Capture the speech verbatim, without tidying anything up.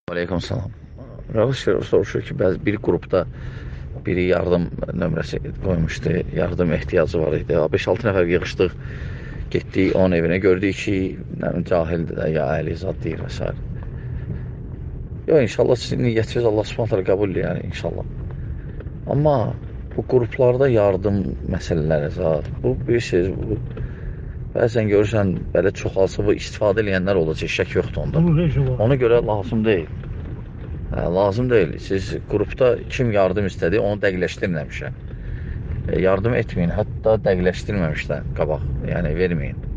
Aleyküm salam. Rəvəş soruşur ki, bəzi bir qrupda biri yardım nömrəsi qoymuşdu, yardım ehtiyacı var idi. beş altı nəfər yığışdıq, getdik onun evinə, gördük ki, cahildir də, ya əli zad deyir və s. Yox, inşallah sizin niyyətiniz Allah subhanətlə qəbul edir, yəni, inşallah. Amma bu qruplarda yardım məsələləri zad, bu bilirsiniz, bu bəzən görürsən, belə çoxalsa bu istifadə edənlər olacaq, şək yoxdur onda. Ona görə lazım deyil. Hə, lazım deyil. Siz qrupda kim yardım istədi, onu dəqiqləşdirməmişəm. E, yardım etməyin, hətta dəqiqləşdirməmişdən qabaq, yəni verməyin.